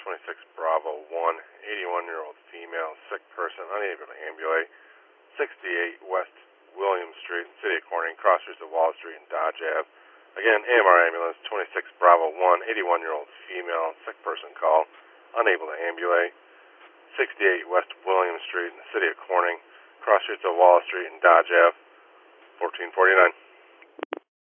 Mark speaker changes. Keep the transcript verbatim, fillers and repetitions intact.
Speaker 1: twenty-six Bravo one, eighty-one-year-old female, sick person, unable to ambulate. sixty-eight West William Street, City of Corning, crossroads of Wall Street and Dodge Ave. Again, A M R ambulance, twenty-six Bravo one, eighty-one-year-old female, sick person call, unable to ambulate. sixty-eight West William Street, City of Corning, crossroads of Wall Street and Dodge Ave, fourteen forty-nine.